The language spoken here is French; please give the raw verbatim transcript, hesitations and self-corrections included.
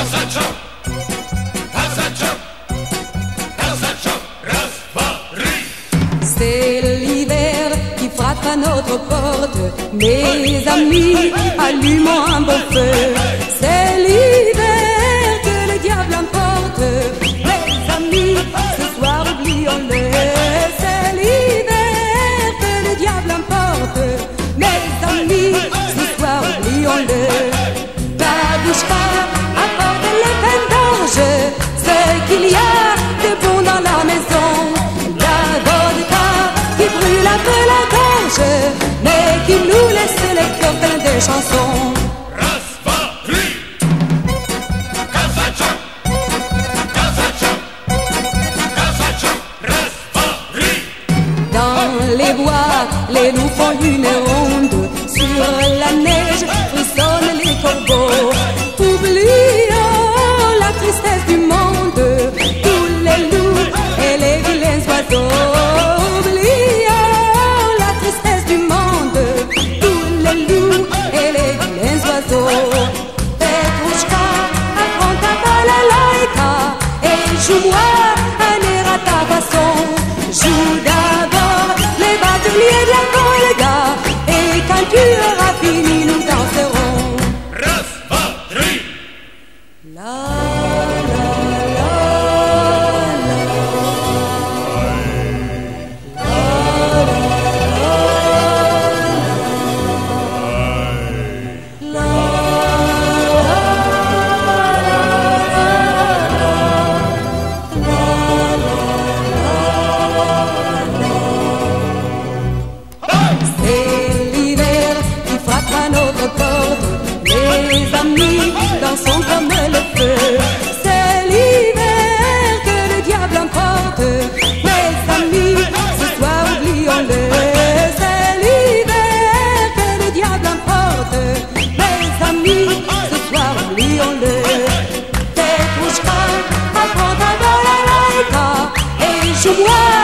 C'est l'hiver qui frappe à notre porte. Mes amis, allumons un beau feu. C'est l'hiver que le diable emporte. Mes amis, ce soir oublions-le. C'est l'hiver que le diable emporte. Mes amis, ce soir oublions-le. Babushka apporte les peines d'orge, ce qu'il y a de bon dans la maison. Brûle un peu la gorge, mais qui nous laisse les cœurs pleins de chansons. Rasvari, Kazacha, Kazacha, Kazacha, Rasvari. Dans les bois, les loups font une ronde. Sur la neige frissonnent les corbeaux. Oublions la tristesse du monde, tous les loups et les vilains oiseaux. Petrouchka, apprends ta balalaïka et joue-moi un air à ta façon. Joue d'abord les bateliers de la Volga et quand tu auras fini, nous danserons. Rasvari. La la la la. La la dansons comme le feu. C'est l'hiver que le diable emporte. Mes amis, ce soir oublions-le. C'est l'hiver que le diable emporte. Mes amis, ce soir oublions-le. Petrouchka, apprends ta balalaïka et joue-moi